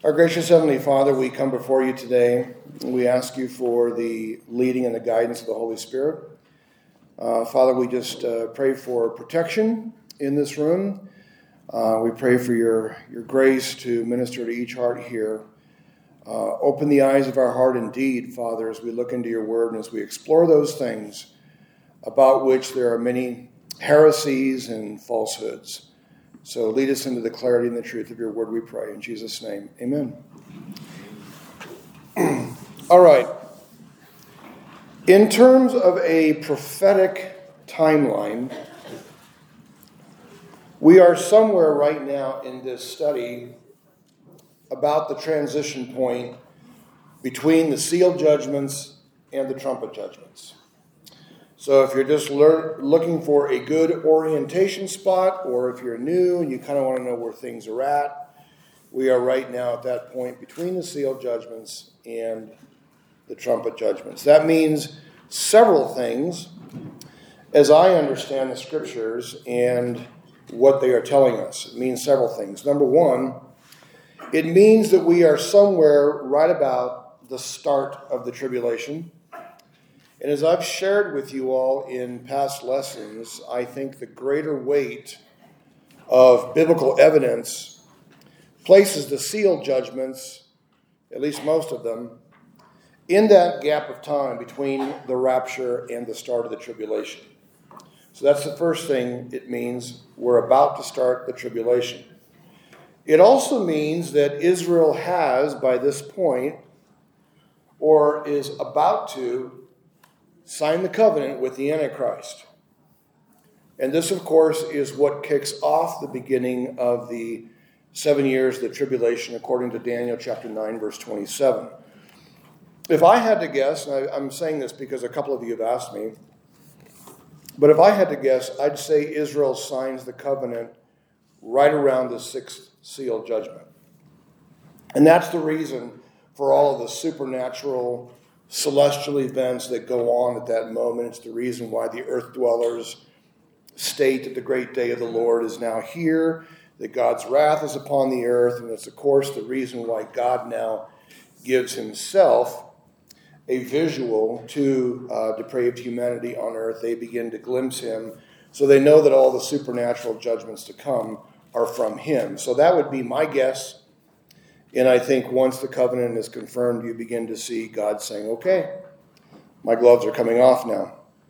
Our gracious Heavenly Father, we come before you today. We ask you for the leading and the guidance of the Holy Spirit. Father, we just pray for protection in this room. We pray for your grace to minister to each heart here. Open the eyes of our heart indeed, Father, as we look into your word and as we explore those things about which there are many heresies and falsehoods. So lead us into the clarity and the truth of your word, we pray. In Jesus' name, amen. All right. In terms of a prophetic timeline, we are somewhere right now in this study about the transition point between the seal judgments and the trumpet judgments. So if you're just looking for a good orientation spot, or if you're new and you kind of want to know where things are at, we are right now at that point between the seal judgments and the trumpet judgments. That means several things as I understand the scriptures and what they are telling us. It means several things. Number one, it means that we are somewhere right about the start of the tribulation. And as I've shared with you all in past lessons, I think the greater weight of biblical evidence places the seal judgments, at least most of them, in that gap of time between the rapture and the start of the tribulation. So that's the first thing it means. We're about to start the tribulation. It also means that Israel has, by this point, or is about to, sign the covenant with the Antichrist. And this, of course, is what kicks off the beginning of the 7 years of the tribulation, according to Daniel chapter 9, verse 27. If I had to guess, and I'm saying this because a couple of you have asked me, but if I had to guess, I'd say Israel signs the covenant right around the sixth seal judgment. And that's the reason for all of the supernatural celestial events that go on at that moment. It's the reason why the earth dwellers state that the great day of the Lord is now here, that God's wrath is upon the earth, and it's, of course, the reason why God now gives himself a visual to depraved humanity on earth. They begin to glimpse him, so they know that all the supernatural judgments to come are from him. So that would be my guess. And I think once the covenant is confirmed, you begin to see God saying, okay, my gloves are coming off now.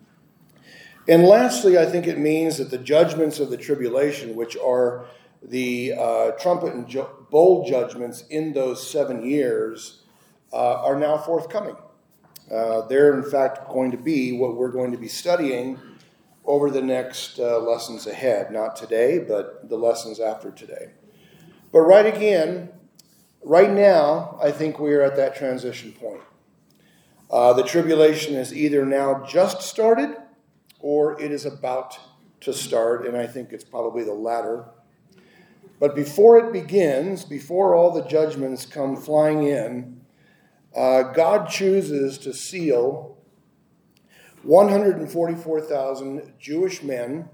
And lastly, I think it means that the judgments of the tribulation, which are the trumpet and bowl judgments in those 7 years, are now forthcoming. They're, in fact, going to be what we're going to be studying over the next lessons ahead. Not today, but the lessons after today. But right now, I think we are at that transition point. The tribulation is either now just started or it is about to start, and I think it's probably the latter. But before it begins, before all the judgments come flying in, God chooses to seal 144,000 Jewish men,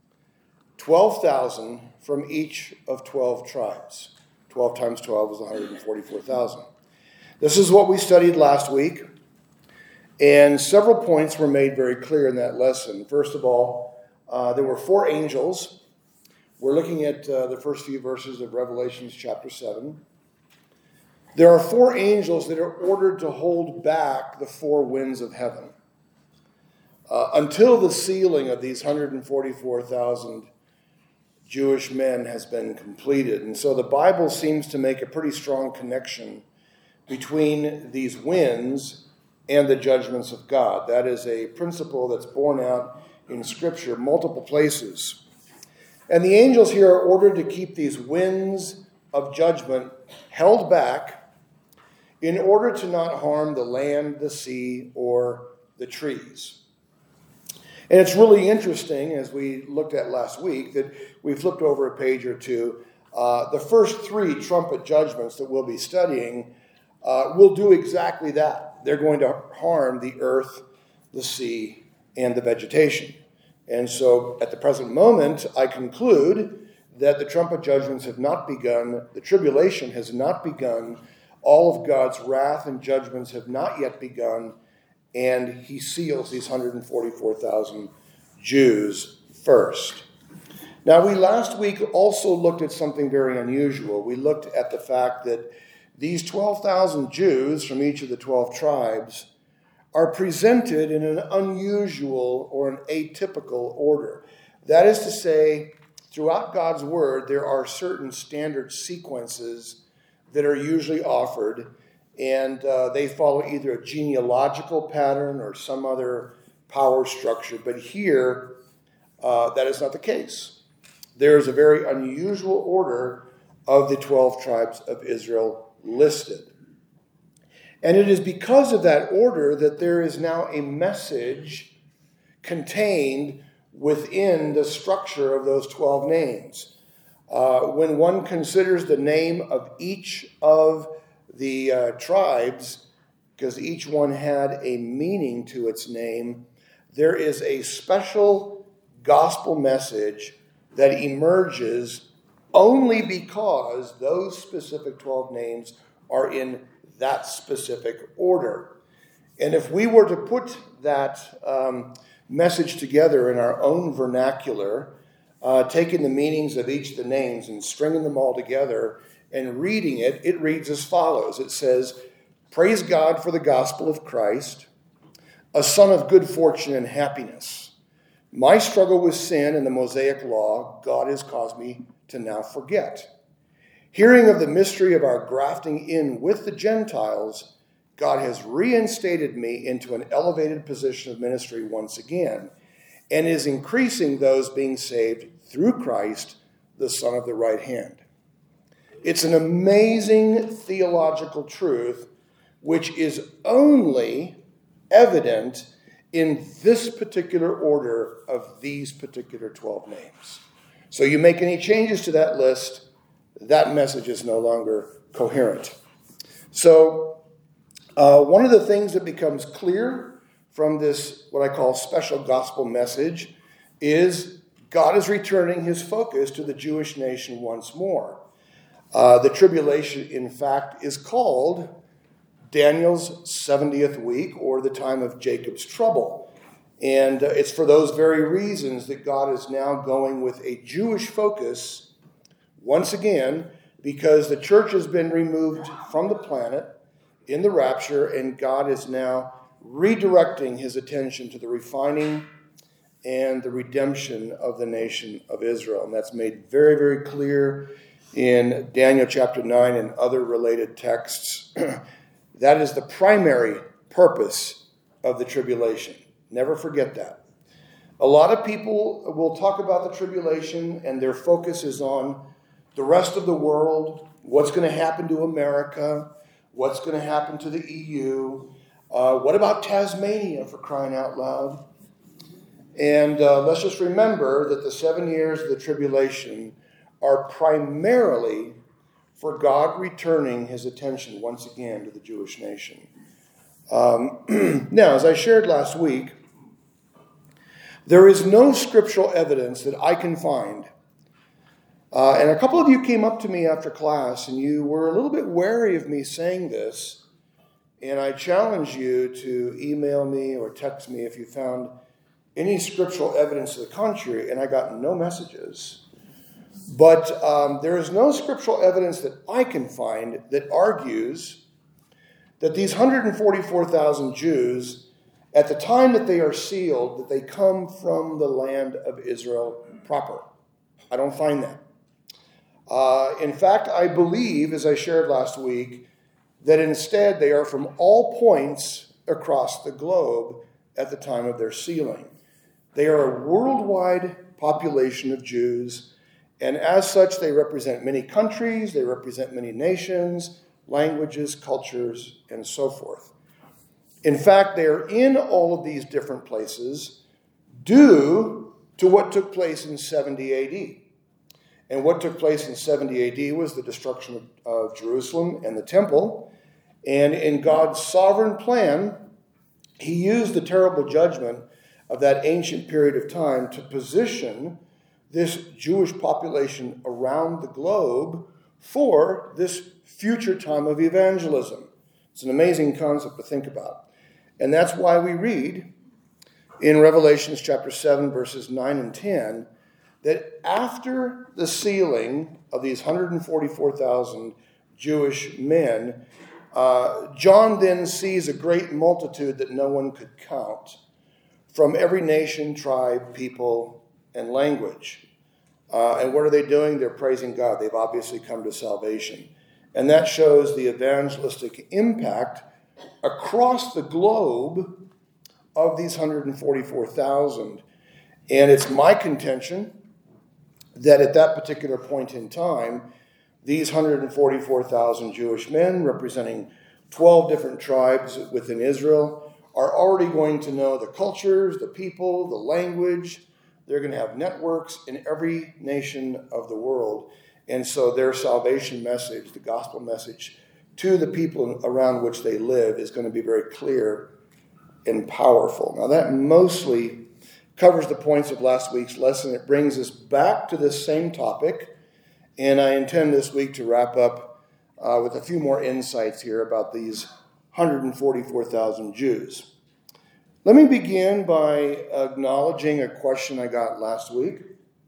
12,000 from each of 12 tribes. 12 times 12 is 144,000. This is what we studied last week, and several points were made very clear in that lesson. First of all, there were 4 angels. We're looking at the first few verses of Revelation chapter 7. There are 4 angels that are ordered to hold back the 4 winds of heaven until the sealing of these 144,000 Jewish men has been completed. And so the Bible seems to make a pretty strong connection between these winds and the judgments of God. That is a principle that's borne out in Scripture multiple places. And the angels here are ordered to keep these winds of judgment held back in order to not harm the land, the sea, or the trees. And it's really interesting, as we looked at last week, that we flipped over a page or two. The first 3 trumpet judgments that we'll be studying will do exactly that. They're going to harm the earth, the sea, and the vegetation. And so at the present moment, I conclude that the trumpet judgments have not begun, the tribulation has not begun, all of God's wrath and judgments have not yet begun, and he seals these 144,000 Jews first. Now, we last week also looked at something very unusual. We looked at the fact that these 12,000 Jews from each of the 12 tribes are presented in an unusual or an atypical order. That is to say, throughout God's word, there are certain standard sequences that are usually offered, and they follow either a genealogical pattern or some other power structure. But here, that is not the case. There is a very unusual order of the 12 tribes of Israel listed. And it is because of that order that there is now a message contained within the structure of those 12 names. When one considers the name of each of the tribes, because each one had a meaning to its name, there is a special gospel message that emerges only because those specific 12 names are in that specific order. And if we were to put that message together in our own vernacular, taking the meanings of each of the names and stringing them all together and reading it, it reads as follows. It says, "Praise God for the gospel of Christ, a son of good fortune and happiness. My struggle with sin and the Mosaic law, God has caused me to now forget. Hearing of the mystery of our grafting in with the Gentiles, God has reinstated me into an elevated position of ministry once again, and is increasing those being saved through Christ, the Son of the right hand." It's an amazing theological truth which is only evident in this particular order of these particular 12 names. So you make any changes to that list, that message is no longer coherent. So one of the things that becomes clear from this, what I call special gospel message, is God is returning his focus to the Jewish nation once more. The tribulation, in fact, is called Daniel's 70th week, or the time of Jacob's trouble. And it's for those very reasons that God is now going with a Jewish focus once again, because the church has been removed from the planet in the rapture, and God is now redirecting his attention to the refining and the redemption of the nation of Israel. And that's made very, very clear in Daniel chapter 9 and other related texts. That is the primary purpose of the tribulation. Never forget that. A lot of people will talk about the tribulation and their focus is on the rest of the world, what's going to happen to America, what's going to happen to the EU, what about Tasmania, for crying out loud? And let's just remember that the 7 years of the tribulation are primarily for God returning his attention once again to the Jewish nation. Now, as I shared last week, there is no scriptural evidence that I can find. And a couple of you came up to me after class, and you were a little bit wary of me saying this. And I challenge you to email me or text me if you found any scriptural evidence to the contrary, and I got no messages. But there is no scriptural evidence that I can find that argues that these 144,000 Jews, at the time that they are sealed, that they come from the land of Israel proper. I don't find that. In fact, I believe, as I shared last week, that instead they are from all points across the globe at the time of their sealing. They are a worldwide population of Jews, and as such, they represent many countries, they represent many nations, languages, cultures, and so forth. In fact, they are in all of these different places due to what took place in 70 AD. And what took place in 70 AD was the destruction of Jerusalem and the temple. And in God's sovereign plan, he used the terrible judgment of that ancient period of time to position this Jewish population around the globe for this future time of evangelism. It's an amazing concept to think about. And that's why we read in Revelation chapter 7, verses 9 and 10, that after the sealing of these 144,000 Jewish men, John then sees a great multitude that no one could count from every nation, tribe, people, and language. And what are they doing? They're praising God. They've obviously come to salvation. And that shows the evangelistic impact across the globe of these 144,000. And it's my contention that at that particular point in time, these 144,000 Jewish men, representing 12 different tribes within Israel, are already going to know the cultures, the people, the language. They're going to have networks in every nation of the world. And so their salvation message, the gospel message to the people around which they live, is going to be very clear and powerful. Now, that mostly covers the points of last week's lesson. It brings us back to this same topic. And I intend this week to wrap up with a few more insights here about these 144,000 Jews. Let me begin by acknowledging a question I got last week.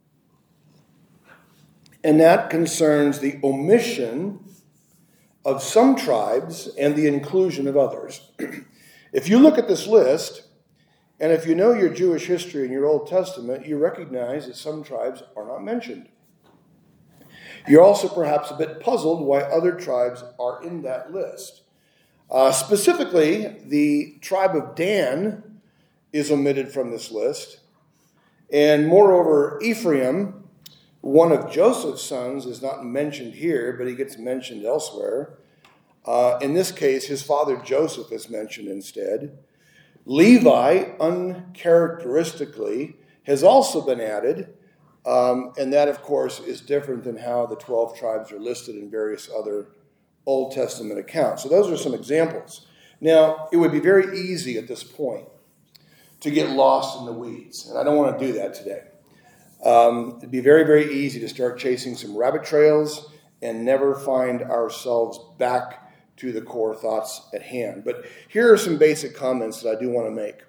And that concerns the omission of some tribes and the inclusion of others. If you look at this list, and if you know your Jewish history and your Old Testament, you recognize that some tribes are not mentioned. You're also perhaps a bit puzzled why other tribes are in that list. Specifically, the tribe of Dan is omitted from this list. And moreover, Ephraim, one of Joseph's sons, is not mentioned here, but he gets mentioned elsewhere. In this case, his father Joseph is mentioned instead. Levi, uncharacteristically, has also been added. And that, of course, is different than how the 12 tribes are listed in various other Old Testament accounts. So those are some examples. Now, it would be very easy at this point to get lost in the weeds, and I don't want to do that today. It'd be very, very easy to start chasing some rabbit trails and never find ourselves back to the core thoughts at hand. But here are some basic comments that I do want to make.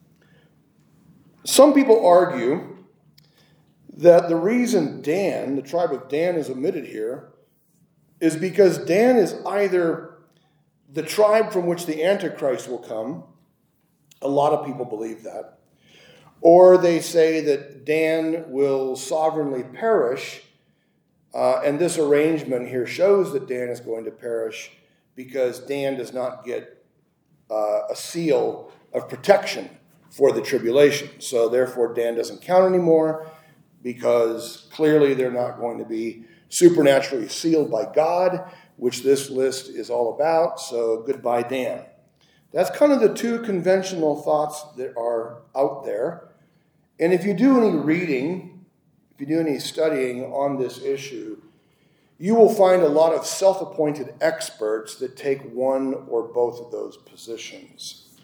Some people argue that the reason Dan, the tribe of Dan, is omitted here is because Dan is either the tribe from which the Antichrist will come. A lot of people believe that. Or they say that Dan will sovereignly perish, and this arrangement here shows that Dan is going to perish because Dan does not get a seal of protection for the tribulation. So therefore, Dan doesn't count anymore, because clearly they're not going to be supernaturally sealed by God, which this list is all about. So goodbye, Dan. That's kind of the two conventional thoughts that are out there. And if you do any reading, if you do any studying on this issue, you will find a lot of self-appointed experts that take one or both of those positions.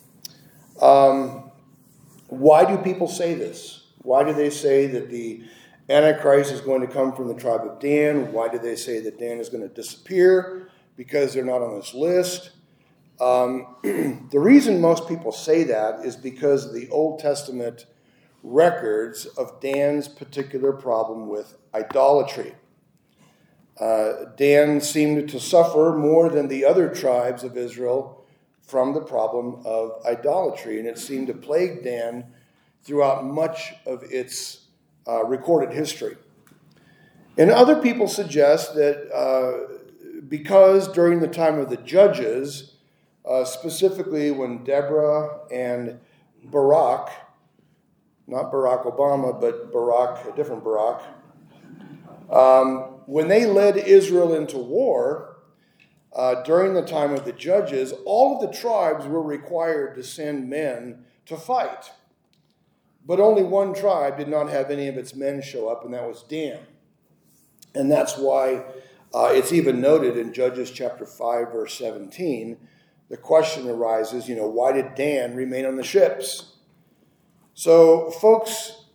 Why do people say this? Why do they say that the Antichrist is going to come from the tribe of Dan? Why do they say that Dan is going to disappear? Because they're not on this list. The reason most people say that is because of the Old Testament records of Dan's particular problem with idolatry. Dan seemed to suffer more than the other tribes of Israel from the problem of idolatry, and it seemed to plague Dan throughout much of its recorded history. And other people suggest that because during the time of the Judges, specifically when Deborah and Barak, not Barack Obama, but Barak, a different Barak, when they led Israel into war, during the time of the Judges, all of the tribes were required to send men to fight. But only one tribe did not have any of its men show up, and that was Dan. And that's why it's even noted in Judges chapter 5, verse 17, the question arises, why did Dan remain on the ships? So, folks,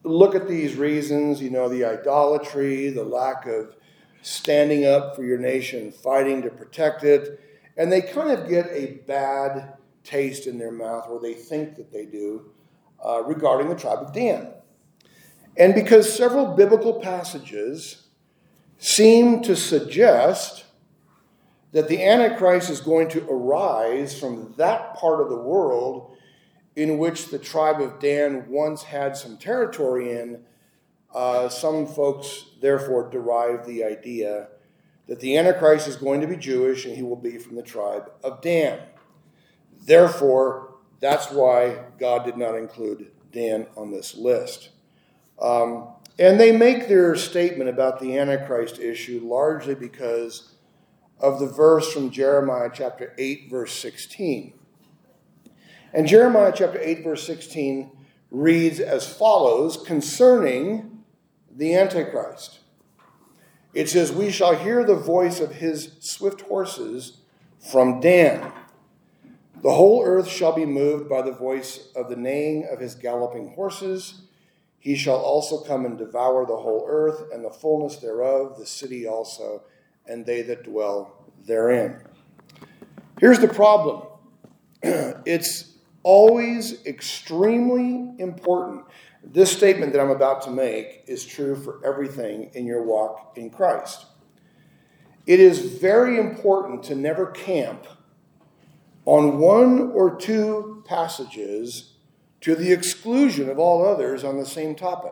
look at these reasons, the idolatry, the lack of standing up for your nation, fighting to protect it, and they kind of get a bad taste in their mouth, or they think that they do, regarding the tribe of Dan. And because several biblical passages seem to suggest that the Antichrist is going to arise from that part of the world in which the tribe of Dan once had some territory in, some folks therefore derive the idea that the Antichrist is going to be Jewish and he will be from the tribe of Dan. Therefore, that's why God did not include Dan on this list. And they make their statement about the Antichrist issue largely because of the verse from Jeremiah chapter 8, verse 16. And Jeremiah chapter 8, verse 16 reads as follows concerning the Antichrist. It says, "We shall hear the voice of his swift horses from Dan. The whole earth shall be moved by the voice of the neighing of his galloping horses. He shall also come and devour the whole earth and the fullness thereof, the city also, and they that dwell therein." Here's the problem. It's always extremely important. This statement that I'm about to make is true for everything in your walk in Christ. It is very important to never camp on one or two passages to the exclusion of all others on the same topic.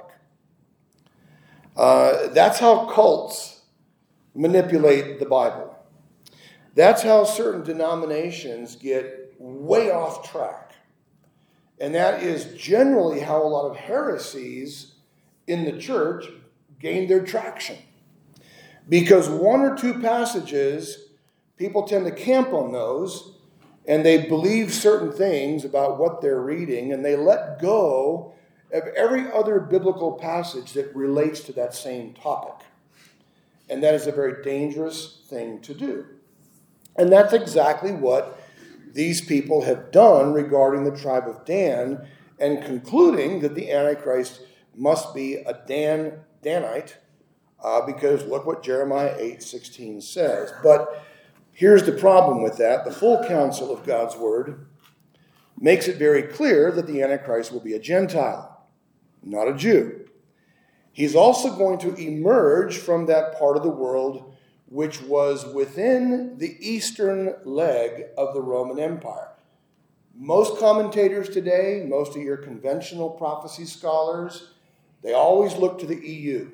That's how cults manipulate the Bible. That's how certain denominations get way off track. And that is generally how a lot of heresies in the church gain their traction. Because one or two passages, people tend to camp on those, and they believe certain things about what they're reading, and they let go of every other biblical passage that relates to that same topic. And that is a very dangerous thing to do. And that's exactly what these people have done regarding the tribe of Dan, and concluding that the Antichrist must be a Danite, because look what Jeremiah 8:16 says. But here's the problem with that. The full counsel of God's word makes it very clear that the Antichrist will be a Gentile, not a Jew. He's also going to emerge from that part of the world which was within the eastern leg of the Roman Empire. Most commentators today, most of your conventional prophecy scholars, they always look to the EU.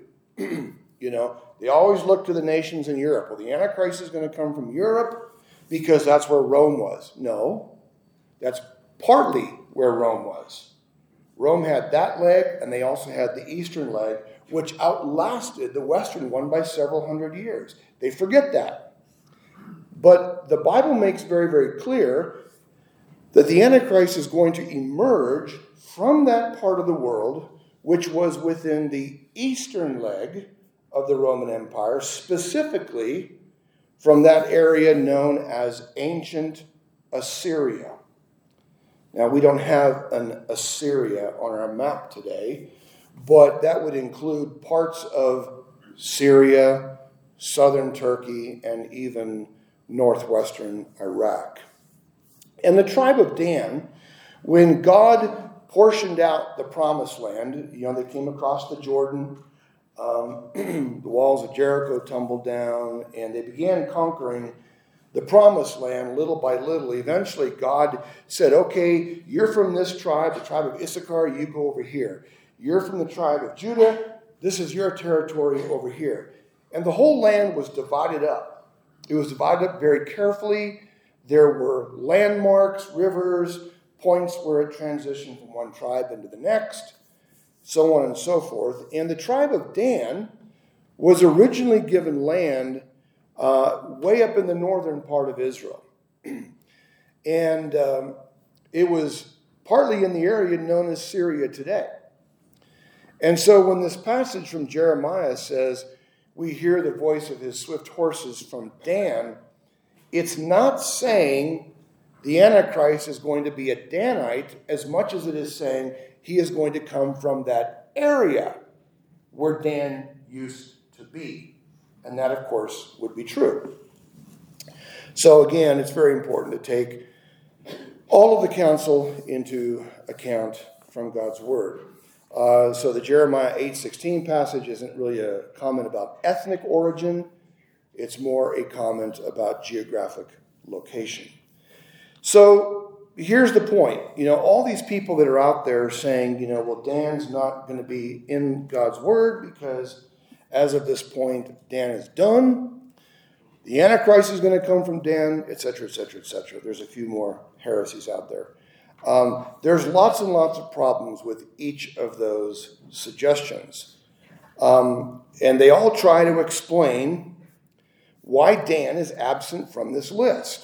They always look to the nations in Europe. Well, the Antichrist is going to come from Europe because that's where Rome was. No, that's partly where Rome was. Rome had that leg, and they also had the eastern leg, which outlasted the western one by several hundred years. They forget that. But the Bible makes very, very clear that the Antichrist is going to emerge from that part of the world which was within the eastern leg of the Roman Empire, specifically from that area known as ancient Assyria. Now, we don't have an Assyria on our map today, but that would include parts of Syria, southern Turkey, and even northwestern Iraq. And the tribe of Dan, when God portioned out the promised land, they came across the Jordan, the walls of Jericho tumbled down, and they began conquering the promised land little by little. Eventually, God said, okay, you're from this tribe, the tribe of Issachar, you go over here. You're from the tribe of Judah, this is your territory over here. And the whole land was divided up. It was divided up very carefully. There were landmarks, rivers, points where it transitioned from one tribe into the next, so on and so forth. And the tribe of Dan was originally given land way up in the northern part of Israel. And it was partly in the area known as Syria today. And so when this passage from Jeremiah says, we hear the voice of his swift horses from Dan, it's not saying the Antichrist is going to be a Danite as much as it is saying he is going to come from that area where Dan used to be. And that, of course, would be true. So again, it's very important to take all of the counsel into account from God's word. So the Jeremiah 8:16 passage isn't really a comment about ethnic origin. It's more a comment about geographic location. So here's the point. All these people that are out there saying, well, Dan's not going to be in God's word because as of this point, Dan is done. The Antichrist is going to come from Dan, etc., etc., etc. There's a few more heresies out there. There's lots and lots of problems with each of those suggestions. And they all try to explain why Dan is absent from this list.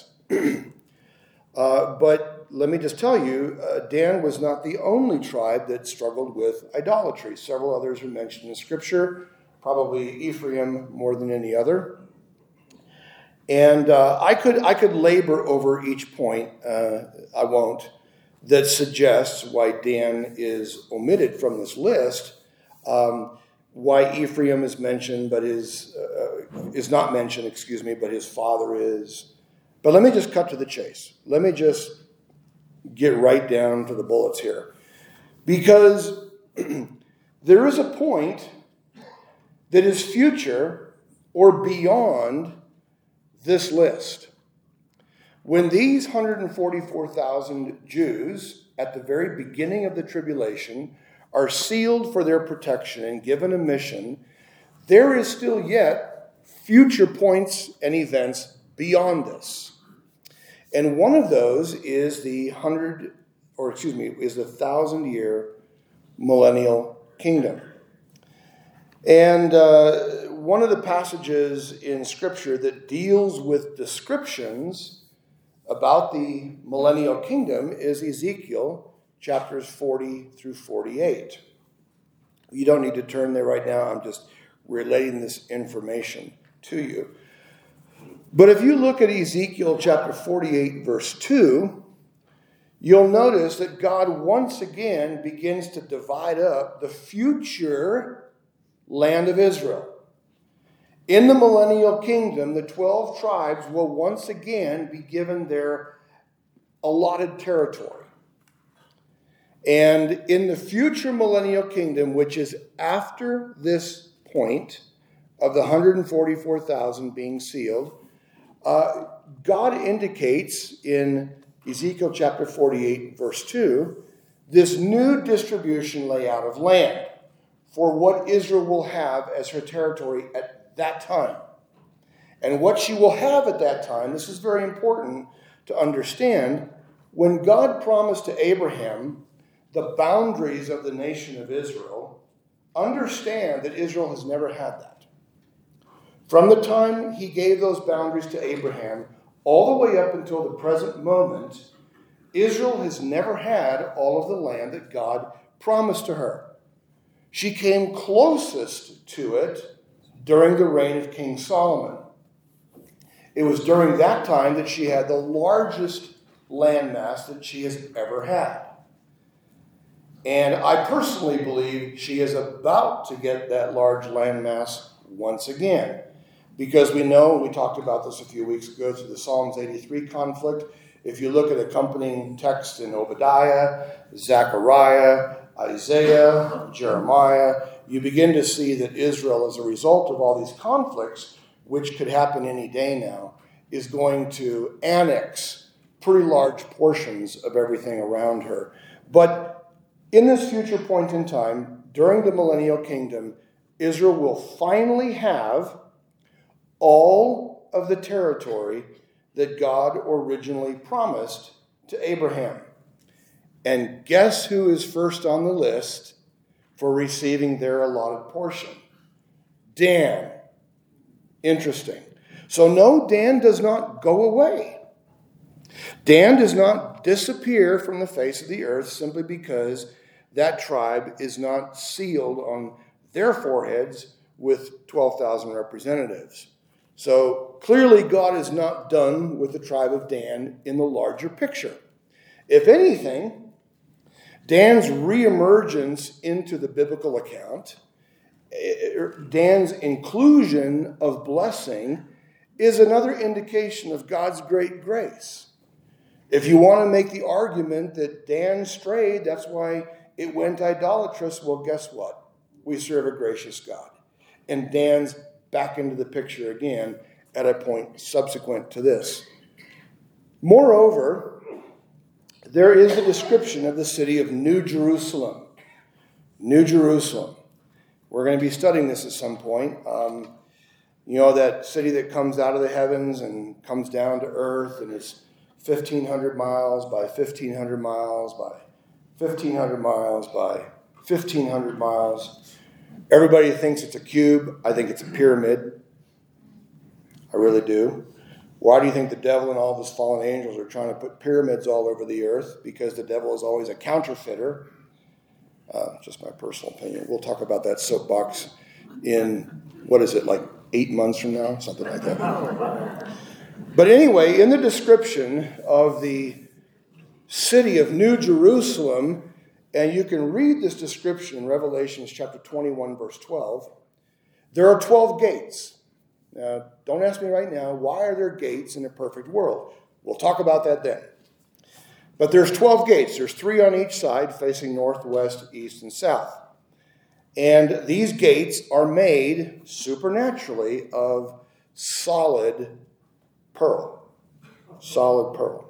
But let me just tell you, Dan was not the only tribe that struggled with idolatry. Several others are mentioned in Scripture, probably Ephraim more than any other. And I could labor over each point, I won't, that suggests why Dan is omitted from this list, why Ephraim is mentioned but is not mentioned, but his father is. But let me just cut to the chase. Let me just get right down to the bullets here. Because there is a point that is future or beyond this list. When these 144,000 Jews at the very beginning of the tribulation are sealed for their protection and given a mission, there is still yet future points and events beyond this. And one of those is the 1,000-year millennial kingdom. And one of the passages in Scripture that deals with descriptions about the millennial kingdom is Ezekiel chapters 40 through 48. You don't need to turn there right now. I'm just relating this information to you. But if you look at Ezekiel chapter 48, verse 2, you'll notice that God once again begins to divide up the future land of Israel. In the millennial kingdom, the 12 tribes will once again be given their allotted territory. And in the future millennial kingdom, which is after this point of the 144,000 being sealed, God indicates in Ezekiel chapter 48, verse 2, this new distribution layout of land for what Israel will have as her territory at that time. And what she will have at that time, this is very important to understand, when God promised to Abraham the boundaries of the nation of Israel, understand that Israel has never had that. From the time he gave those boundaries to Abraham, all the way up until the present moment, Israel has never had all of the land that God promised to her. She came closest to it during the reign of King Solomon. It was during that time that she had the largest landmass that she has ever had. And I personally believe she is about to get that large landmass once again. Because we know, we talked about this a few weeks ago through the Psalms 83 conflict. If you look at accompanying text in Obadiah, Zechariah, Isaiah, Jeremiah, you begin to see that Israel, as a result of all these conflicts, which could happen any day now, is going to annex pretty large portions of everything around her. But in this future point in time, during the millennial kingdom, Israel will finally have all of the territory that God originally promised to Abraham. And guess who is first on the list for receiving their allotted portion? Dan. Interesting. So no, Dan does not go away. Dan does not disappear from the face of the earth simply because that tribe is not sealed on their foreheads with 12,000 representatives. So clearly God is not done with the tribe of Dan in the larger picture. If anything, Dan's reemergence into the biblical account, Dan's inclusion of blessing, is another indication of God's great grace. If you want to make the argument that Dan strayed, that's why it went idolatrous, well, guess what? We serve a gracious God. And Dan's back into the picture again at a point subsequent to this. Moreover, there is a description of the city of New Jerusalem. New Jerusalem. We're going to be studying this at some point. That city that comes out of the heavens and comes down to earth, and it's 1,500 miles by 1,500 miles by 1,500 miles by 1,500 miles. Everybody thinks it's a cube. I think it's a pyramid. I really do. Why do you think the devil and all of his fallen angels are trying to put pyramids all over the earth? Because the devil is always a counterfeiter. Just my personal opinion. We'll talk about that soapbox in, 8 months from now? Something like that. But anyway, in the description of the city of New Jerusalem, and you can read this description in Revelation chapter 21, verse 12, there are 12 gates. Now, don't ask me right now, why are there gates in a perfect world? We'll talk about that then. But there's 12 gates. There's 3 on each side facing north, west, east, and south. And these gates are made supernaturally of solid pearl. Solid pearl.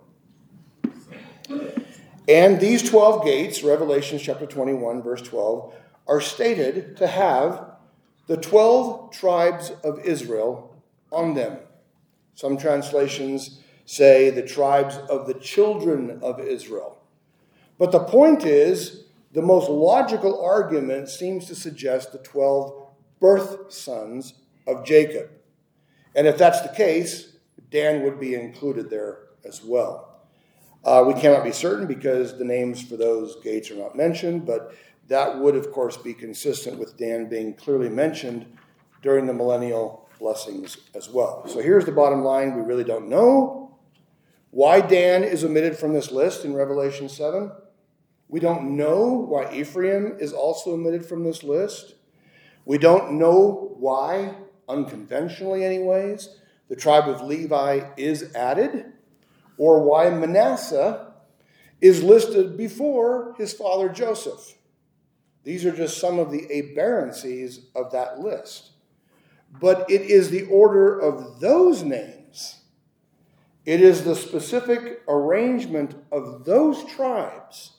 And these 12 gates, Revelation chapter 21, verse 12, are stated to have the 12 tribes of Israel on them. Some translations say the tribes of the children of Israel. But the point is, the most logical argument seems to suggest the 12 birth sons of Jacob. And if that's the case, Dan would be included there as well. We cannot be certain because the names for those gates are not mentioned, but that would, of course, be consistent with Dan being clearly mentioned during the millennial blessings as well. So here's the bottom line. We really don't know why Dan is omitted from this list in Revelation 7. We don't know why Ephraim is also omitted from this list. We don't know why, unconventionally anyways, the tribe of Levi is added, or why Manasseh is listed before his father Joseph. These are just some of the aberrancies of that list. But it is the order of those names. It is the specific arrangement of those tribes.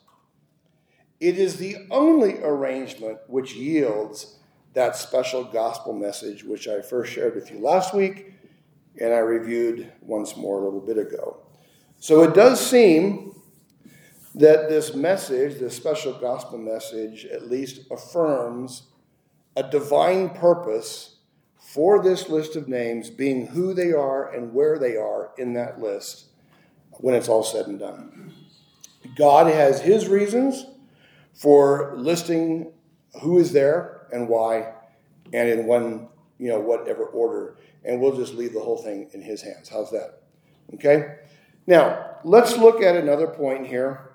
It is the only arrangement which yields that special gospel message which I first shared with you last week and I reviewed once more a little bit ago. So it does seem that this message, this special gospel message, at least affirms a divine purpose for this list of names being who they are and where they are in that list when it's all said and done. God has his reasons for listing who is there and why, and in whatever order. And we'll just leave the whole thing in his hands. How's that? Okay? Now, let's look at another point here.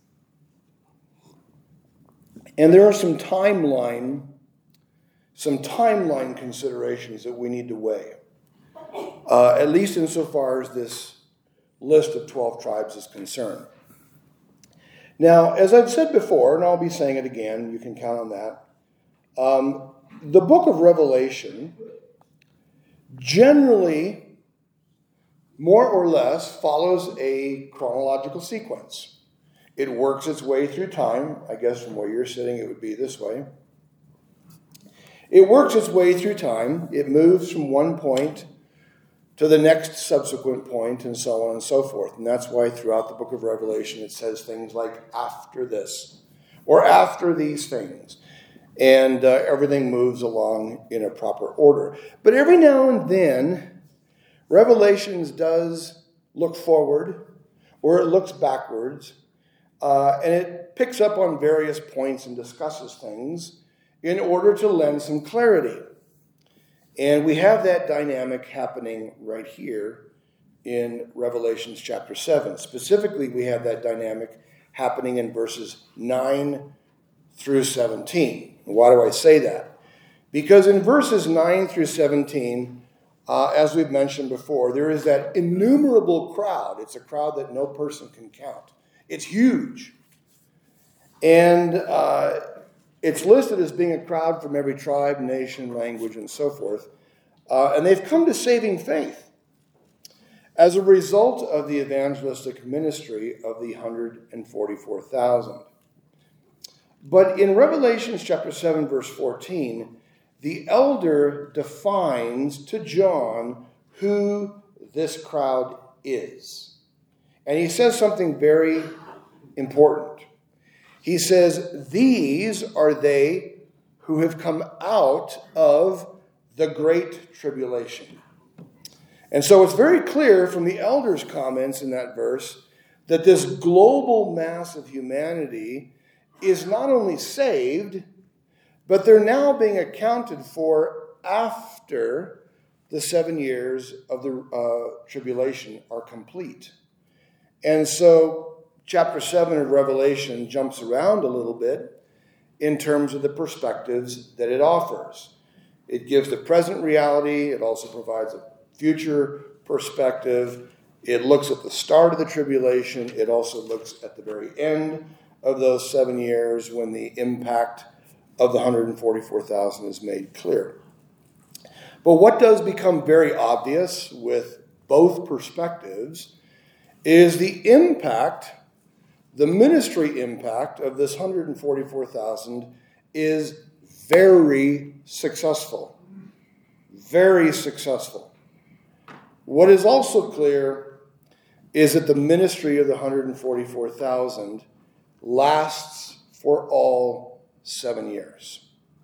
And there are some timeline considerations that we need to weigh, at least insofar as this list of 12 tribes is concerned. Now, as I've said before, and I'll be saying it again, you can count on that, the book of Revelation generally, more or less, follows a chronological sequence. It works its way through time. I guess from where you're sitting, it would be this way. It works its way through time. It moves from one point to the next subsequent point, and so on and so forth. And that's why throughout the book of Revelation it says things like, after this, or after these things. And everything moves along in a proper order. But every now and then, Revelations does look forward, or it looks backwards, and it picks up on various points and discusses things in order to lend some clarity. And we have that dynamic happening right here in Revelation chapter 7. Specifically, we have that dynamic happening in verses 9 through 17. Why do I say that? Because in verses 9 through 17, as we've mentioned before, there is that innumerable crowd. It's a crowd that no person can count. It's huge. And it's listed as being a crowd from every tribe, nation, language, and so forth. And they've come to saving faith as a result of the evangelistic ministry of the 144,000. But in Revelation chapter 7, verse 14, the elder defines to John who this crowd is. And he says something very important. He says, these are they who have come out of the great tribulation. And so it's very clear from the elder's comments in that verse that this global mass of humanity is not only saved, but they're now being accounted for after the 7 years of the tribulation are complete. And so chapter 7 of Revelation jumps around a little bit in terms of the perspectives that it offers. It gives the present reality. It also provides a future perspective. It looks at the start of the tribulation. It also looks at the very end of those 7 years when the impact of the 144,000 is made clear. But what does become very obvious with both perspectives is the impact, the ministry impact of this 144,000 is very successful. Very successful. What is also clear is that the ministry of the 144,000 lasts for all 7 years.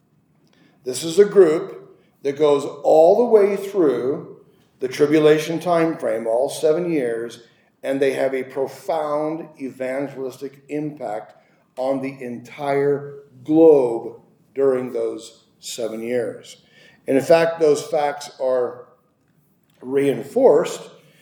This is a group that goes all the way through the tribulation time frame, all 7 years, and they have a profound evangelistic impact on the entire globe during those 7 years. And in fact, those facts are reinforced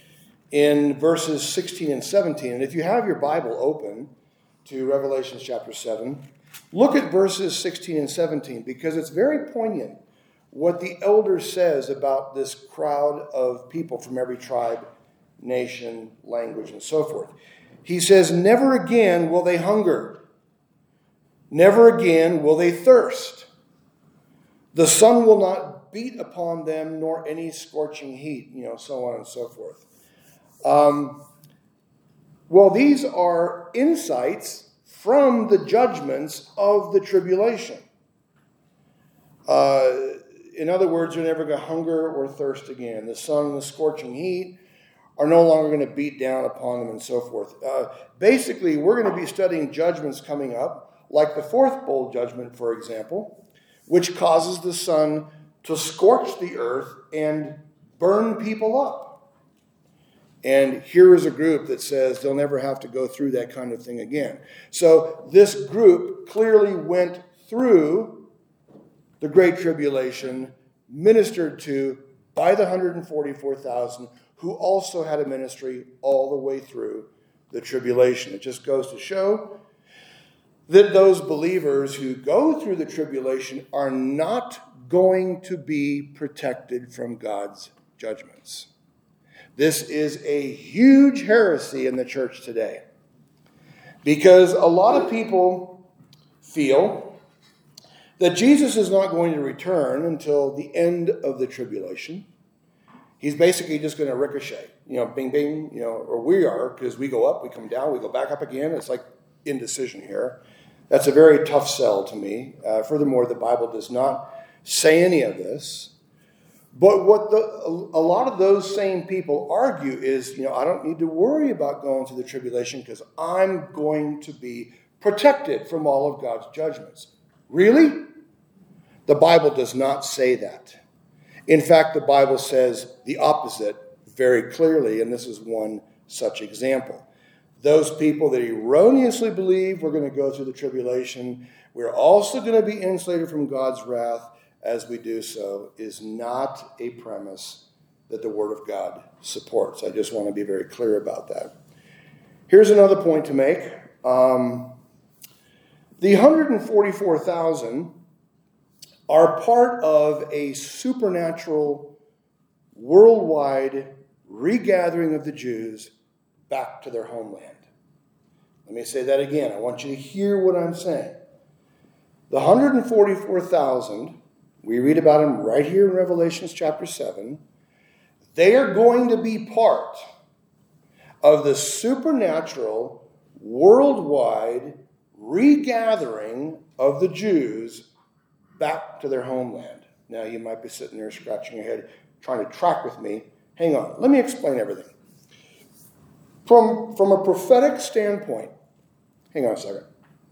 in verses 16 and 17. And if you have your Bible open to Revelation chapter 7, look at verses 16 and 17, because it's very poignant what the elder says about this crowd of people from every tribe, nation, language, and so forth. He says, never again will they hunger. Never again will they thirst. The sun will not beat upon them, nor any scorching heat, so on and so forth. Well, these are insights from the judgments of the tribulation. In other words, you're never going to hunger or thirst again. The sun and the scorching heat are no longer going to beat down upon them and so forth. Basically, we're going to be studying judgments coming up, like the fourth bowl judgment, for example, which causes the sun to scorch the earth and burn people up. And here is a group that says they'll never have to go through that kind of thing again. So this group clearly went through the Great Tribulation, ministered to by the 144,000, who also had a ministry all the way through the tribulation. It just goes to show that those believers who go through the tribulation are not going to be protected from God's judgments. This is a huge heresy in the church today, because a lot of people feel that Jesus is not going to return until the end of the tribulation. He's basically just going to ricochet, bing, bing, or we are, because we go up, we come down, we go back up again. It's like indecision here. That's a very tough sell to me. Furthermore, the Bible does not say any of this. But what a lot of those same people argue is, I don't need to worry about going through the tribulation because I'm going to be protected from all of God's judgments. Really? The Bible does not say that. In fact, the Bible says the opposite very clearly, and this is one such example. Those people that erroneously believe we're going to go through the tribulation, we're also going to be insulated from God's wrath as we do so, is not a premise that the Word of God supports. I just want to be very clear about that. Here's another point to make. The 144,000 are part of a supernatural, worldwide regathering of the Jews back to their homeland. Let me say that again. I want you to hear what I'm saying. The 144,000, we read about them right here in Revelation chapter 7. They are going to be part of the supernatural, worldwide regathering of the Jews back to their homeland. Now, you might be sitting there scratching your head, trying to track with me. Hang on. Let me explain everything. From a prophetic standpoint, hang on a second.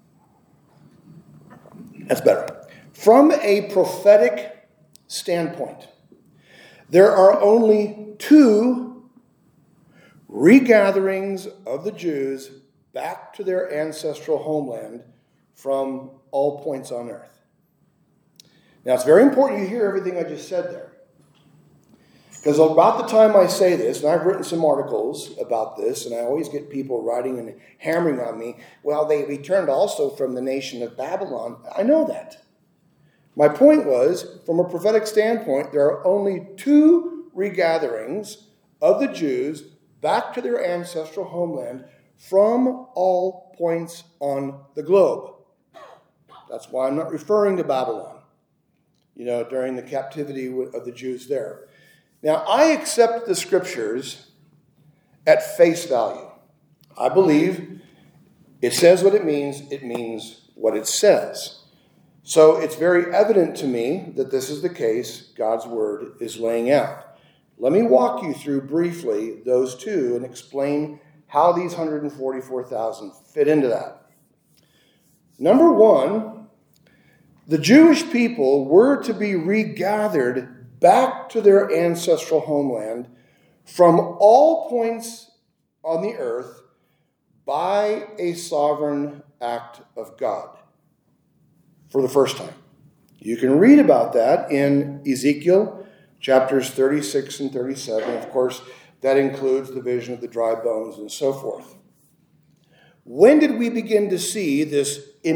That's better. From a prophetic standpoint, there are only two regatherings of the Jews back to their ancestral homeland from all points on earth. Now, it's very important you hear everything I just said there. Because about the time I say this, and I've written some articles about this, and I always get people writing and hammering on me, well, they returned also from the nation of Babylon. I know that. My point was, from a prophetic standpoint, there are only two regatherings of the Jews back to their ancestral homeland from all points on the globe. That's why I'm not referring to Babylon, during the captivity of the Jews there. Now, I accept the scriptures at face value. I believe it says what it means what it says. So it's very evident to me that this is the case God's word is laying out. Let me walk you through briefly those two and explain how these 144,000 fit into that. Number one, the Jewish people were to be regathered back to their ancestral homeland from all points on the earth by a sovereign act of God for the first time. You can read about that in Ezekiel chapters 36 and 37. Of course, that includes the vision of the dry bones and so forth. When did we begin to see this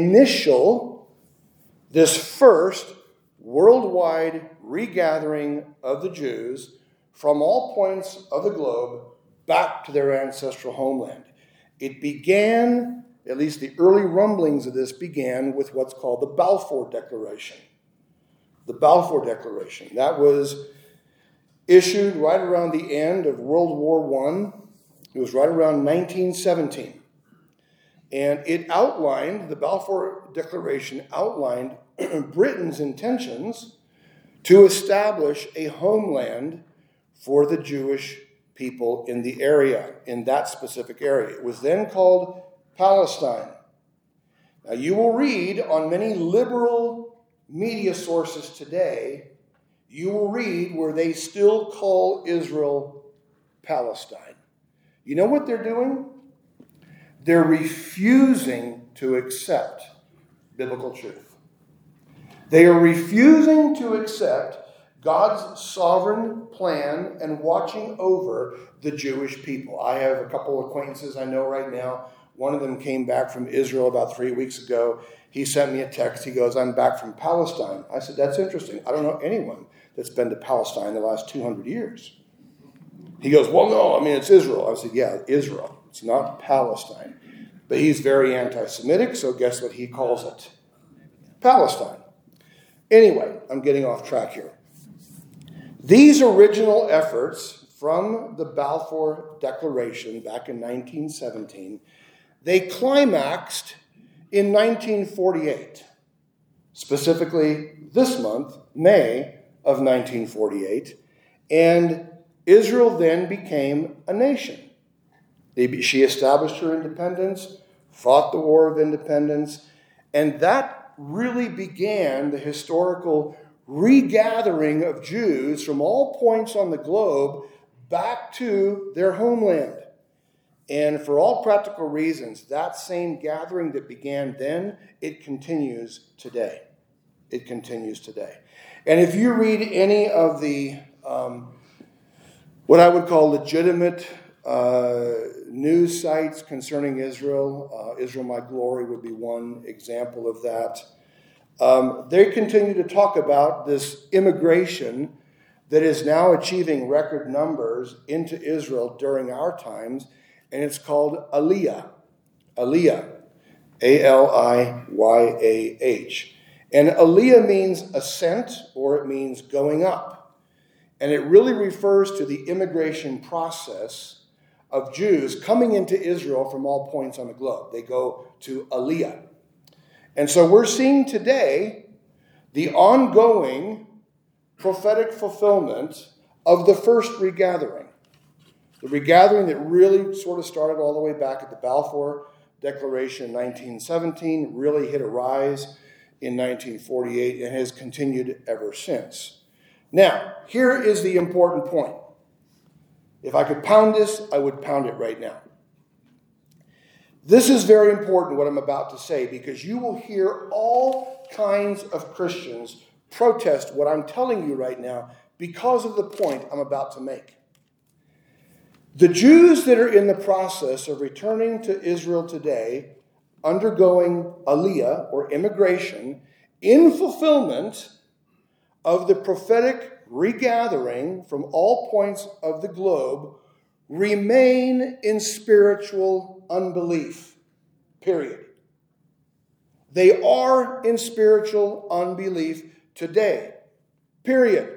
first worldwide regathering of the Jews from all points of the globe back to their ancestral homeland? It began, at least the early rumblings of this began with what's called the Balfour Declaration. The Balfour Declaration. That was issued right around the end of World War I. It was right around 1917. And the Balfour Declaration outlined Britain's intentions to establish a homeland for the Jewish people in the area, in that specific area. It was then called Palestine. Now, you will read on many liberal media sources today, you will read where they still call Israel Palestine. You know what they're doing? They're refusing to accept biblical truth. They are refusing to accept God's sovereign plan and watching over the Jewish people. I have a couple of acquaintances I know right now. One of them came back from Israel about 3 weeks ago. He sent me a text. He goes, "I'm back from Palestine." I said, "That's interesting. I don't know anyone that's been to Palestine the last 200 years. He goes, "Well, no, it's Israel." I said, "Yeah, Israel. It's not Palestine." But he's very anti-Semitic, so guess what he calls it? Palestine. Anyway, I'm getting off track here. These original efforts from the Balfour Declaration back in 1917, they climaxed in 1948. Specifically this month, May of 1948. And Israel then became a nation. She established her independence, fought the War of Independence, and that really began the historical regathering of Jews from all points on the globe back to their homeland. And for all practical reasons, that same gathering that began then, it continues today. It continues today. And if you read any of the, what I would call legitimate news sites concerning Israel. Israel My Glory would be one example of that. They continue to talk about this immigration that is now achieving record numbers into Israel during our times, and it's called Aliyah. Aliyah. A-L-I-Y-A-H. And Aliyah means ascent, or it means going up. And it really refers to the immigration process of Jews coming into Israel from all points on the globe. They go to Aliyah. And so we're seeing today the ongoing prophetic fulfillment of the first regathering. The regathering that really sort of started all the way back at the Balfour Declaration in 1917, really hit a rise in 1948 and has continued ever since. Now, here is the important point. If I could pound this, I would pound it right now. This is very important, what I'm about to say, because you will hear all kinds of Christians protest what I'm telling you right now because of the point I'm about to make. The Jews that are in the process of returning to Israel today, undergoing aliyah, or immigration, in fulfillment of the prophetic regathering from all points of the globe, remain in spiritual unbelief. Period. They are in spiritual unbelief today. Period.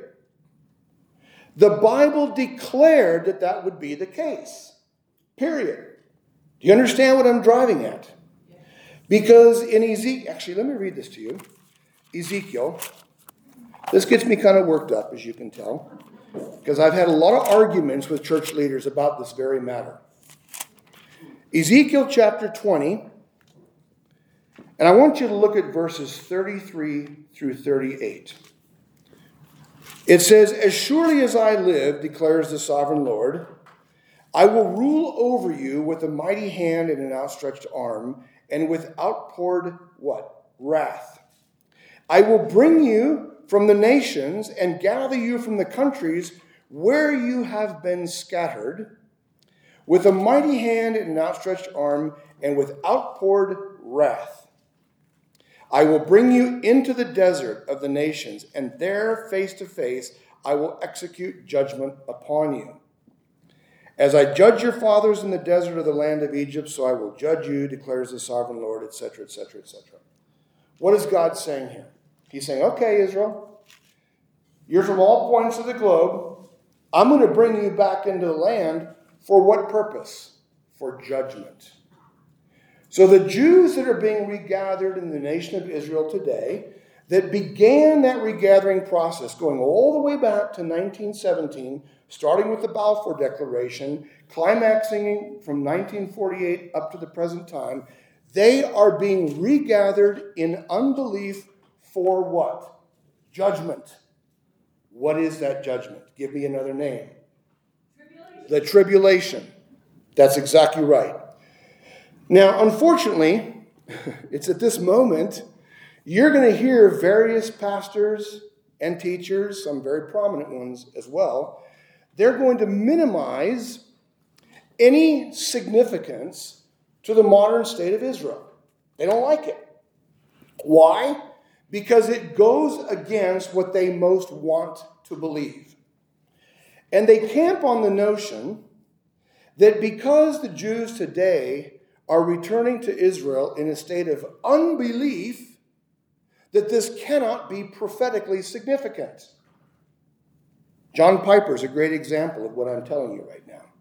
The Bible declared that that would be the case. Period. Do you understand what I'm driving at? Because in Ezekiel, actually, let me read this to you. Ezekiel. This gets me kind of worked up, as you can tell, because I've had a lot of arguments with church leaders about this very matter. Ezekiel chapter 20, and I want you to look at verses 33 through 38. It says, "As surely as I live, declares the sovereign Lord, I will rule over you with a mighty hand and an outstretched arm, and with outpoured," what? "Wrath. I will bring you from the nations and gather you from the countries where you have been scattered, with a mighty hand and an outstretched arm, and with outpoured wrath. I will bring you into the desert of the nations, and there, face to face, I will execute judgment upon you. As I judge your fathers in the desert of the land of Egypt, so I will judge you, declares the sovereign Lord," etc., etc., etc. What is God saying here? He's saying, okay, Israel, you're from all points of the globe. I'm going to bring you back into the land. For what purpose? For judgment. So the Jews that are being regathered in the nation of Israel today, that began that regathering process going all the way back to 1917, starting with the Balfour Declaration, climaxing from 1948 up to the present time, they are being regathered in unbelief for what? Judgment. What is that judgment? Give me another name. The tribulation. That's exactly right. Now, unfortunately, it's at this moment, you're going to hear various pastors and teachers, some very prominent ones as well, they're going to minimize any significance to the modern state of Israel. They don't like it. Why? Because it goes against what they most want to believe. And they camp on the notion that because the Jews today are returning to Israel in a state of unbelief, that this cannot be prophetically significant. John Piper is a great example of what I'm telling you right now.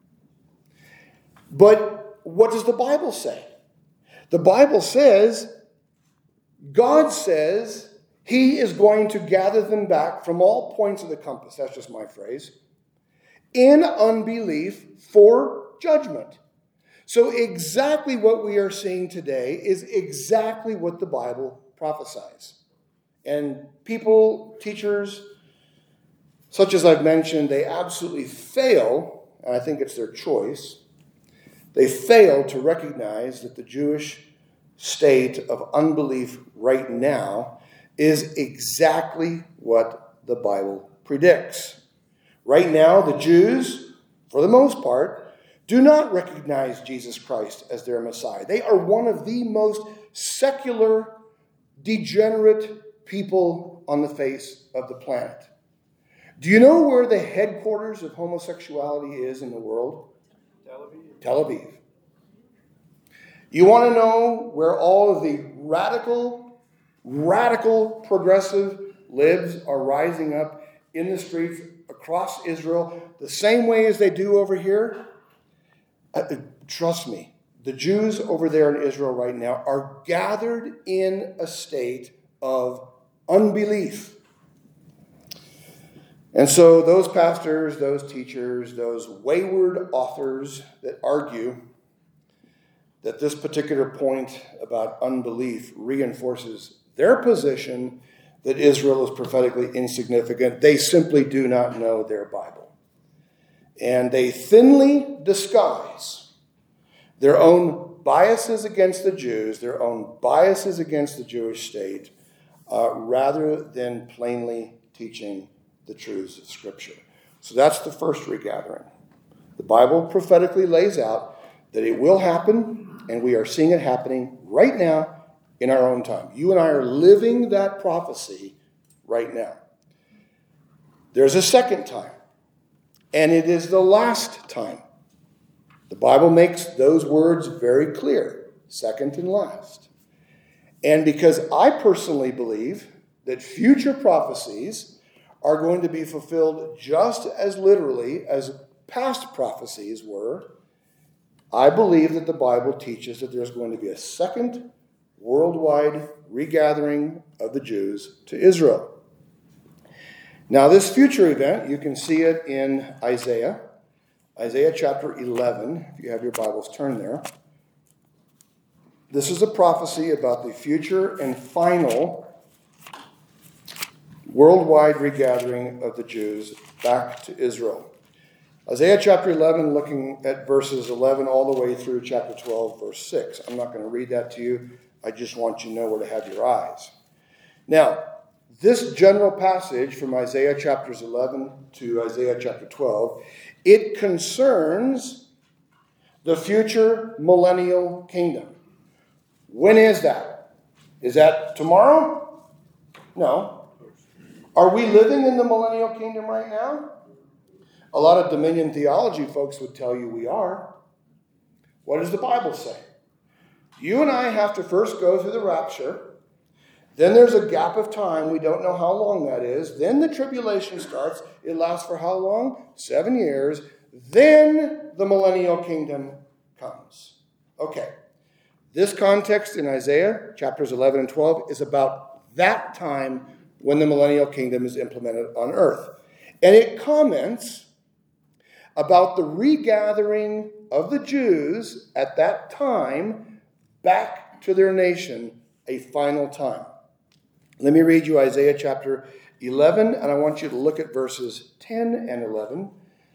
But what does the Bible say? The Bible says, God says he is going to gather them back from all points of the compass, that's just my phrase, in unbelief for judgment. So exactly what we are seeing today is exactly what the Bible prophesies. And people, teachers, such as I've mentioned, they absolutely fail, and I think it's their choice, they fail to recognize that the Jewish state of unbelief right now is exactly what the Bible predicts. Right now, the Jews, for the most part, do not recognize Jesus Christ as their Messiah. They are one of the most secular, degenerate people on the face of the planet. Do you know where the headquarters of homosexuality is in the world? Tel Aviv. You want to know where all of the radical progressive libs are rising up in the streets across Israel the same way as they do over here? Trust me, the Jews over there in Israel right now are gathered in a state of unbelief. And so those pastors, those teachers, those wayward authors that argue that this particular point about unbelief reinforces their position that Israel is prophetically insignificant, they simply do not know their Bible. And they thinly disguise their own biases against the Jews, their own biases against the Jewish state, rather than plainly teaching the truths of Scripture. So that's the first regathering. The Bible prophetically lays out that it will happen, and we are seeing it happening right now in our own time. You and I are living that prophecy right now. There's a second time, and it is the last time. The Bible makes those words very clear, second and last. And because I personally believe that future prophecies are going to be fulfilled just as literally as past prophecies were, I believe that the Bible teaches that there's going to be a second worldwide regathering of the Jews to Israel. Now, this future event, you can see it in Isaiah chapter 11, if you have your Bibles, turn there. This is a prophecy about the future and final worldwide regathering of the Jews back to Israel. Isaiah chapter 11, looking at verses 11 all the way through chapter 12, verse 6. I'm not going to read that to you. I just want you to know where to have your eyes. Now, this general passage from Isaiah chapters 11 to Isaiah chapter 12, it concerns the future millennial kingdom. When is that? Is that tomorrow? No. Are we living in the millennial kingdom right now? A lot of dominion theology folks would tell you we are. What does the Bible say? You and I have to first go through the rapture. Then there's a gap of time. We don't know how long that is. Then the tribulation starts. It lasts for how long? 7 years. Then the millennial kingdom comes. Okay. This context in Isaiah chapters 11 and 12 is about that time when the millennial kingdom is implemented on earth. And it comments about the regathering of the Jews at that time back to their nation a final time. Let me read you Isaiah chapter 11, and I want you to look at verses 10 and 11.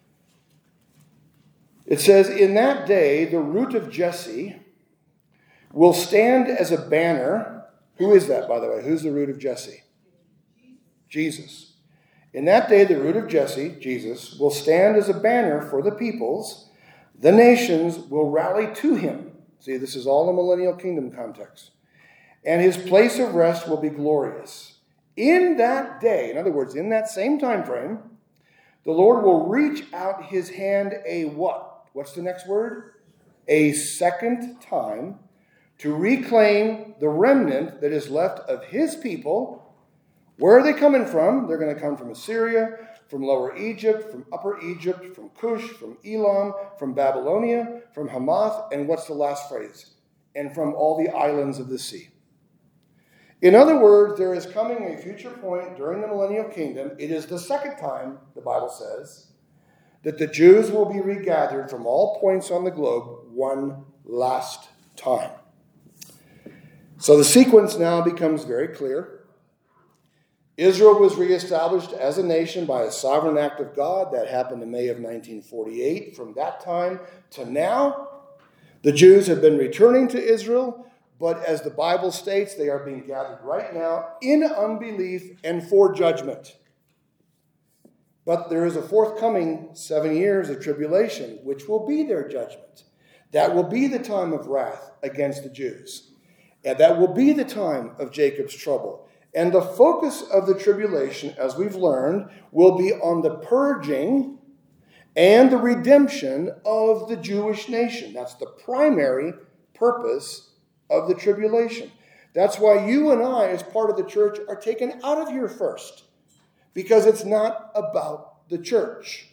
It says, "In that day, the root of Jesse will stand as a banner." Who is that, by the way? Who's the root of Jesse? Jesus. "In that day, the root of Jesse, Jesus, will stand as a banner for the peoples. The nations will rally to him." See, this is all a millennial kingdom context. "And his place of rest will be glorious. In that day," in other words, in that same time frame, "the Lord will reach out his hand a" what? What's the next word? "A second time, to reclaim the remnant that is left of his people." Where are they coming from? They're going to come from Assyria, from Lower Egypt, from Upper Egypt, from Cush, from Elam, from Babylonia, from Hamath, and what's the last phrase? "And from all the islands of the sea." In other words, there is coming a future point during the millennial kingdom. It is the second time, the Bible says, that the Jews will be regathered from all points on the globe one last time. So the sequence now becomes very clear. Israel was reestablished as a nation by a sovereign act of God. That happened in May of 1948. From that time to now, the Jews have been returning to Israel, but as the Bible states, they are being gathered right now in unbelief and for judgment. But there is a forthcoming 7 years of tribulation, which will be their judgment. That will be the time of wrath against the Jews. And that will be the time of Jacob's trouble. And the focus of the tribulation, as we've learned, will be on the purging and the redemption of the Jewish nation. That's the primary purpose of the tribulation. That's why you and I, as part of the church, are taken out of here first. Because it's not about the church.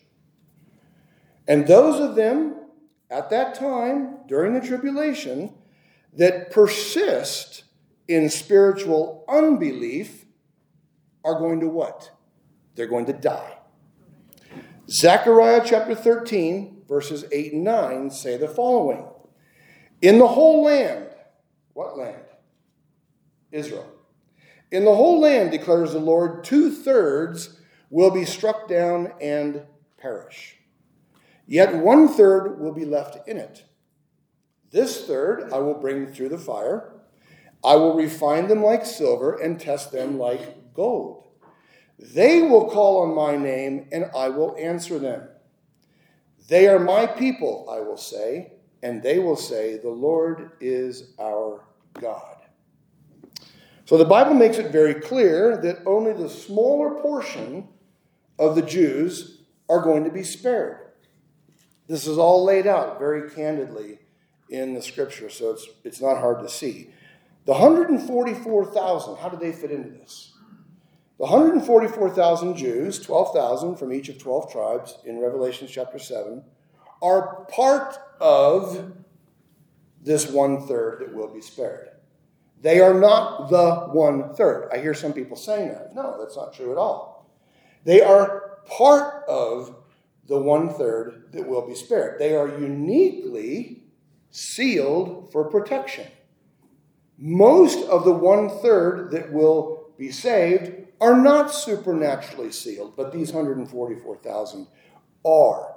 And those of them at that time, during the tribulation, that persist in spiritual unbelief are going to what? They're going to die. Zechariah chapter 13, verses 8 and 9 say the following. In the whole land, what land? Israel. In the whole land, declares the Lord, 2/3 will be struck down and perish. Yet 1/3 will be left in it. This third I will bring through the fire. I will refine them like silver and test them like gold. They will call on my name, and I will answer them. They are my people, I will say, and they will say, the Lord is our God. So the Bible makes it very clear that only the smaller portion of the Jews are going to be spared. This is all laid out very candidly in the scripture, so it's not hard to see. The 144,000, how do they fit into this? The 144,000 Jews, 12,000 from each of 12 tribes in Revelation chapter 7, are part of this 1/3 that will be spared. They are not the 1/3. I hear some people saying that. No, that's not true at all. They are part of the 1/3 that will be spared. They are uniquely sealed for protection. Most of the 1/3 that will be saved are not supernaturally sealed, but these 144,000 are.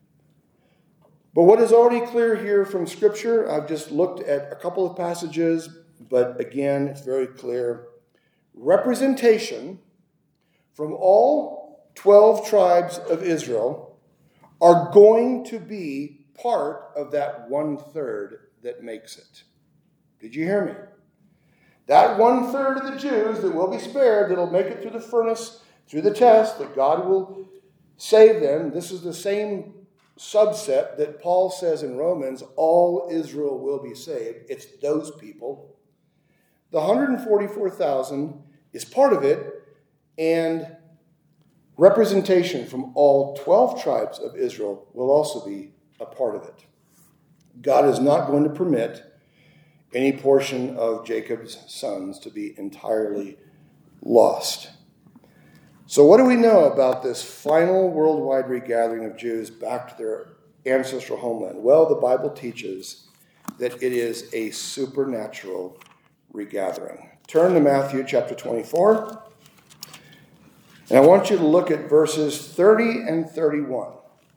But what is already clear here from Scripture, I've just looked at a couple of passages, but again, it's very clear. Representation from all 12 tribes of Israel are going to be part of that 1/3 that makes it. Did you hear me? That 1/3 of the Jews that will be spared, that'll make it through the furnace, through the test, that God will save them. This is the same subset that Paul says in Romans, all Israel will be saved. It's those people. The 144,000 is part of it, and representation from all 12 tribes of Israel will also be a part of it. God is not going to permit any portion of Jacob's sons to be entirely lost. So what do we know about this final worldwide regathering of Jews back to their ancestral homeland? Well, the Bible teaches that it is a supernatural regathering. Turn to Matthew chapter 24. And I want you to look at verses 30 and 31.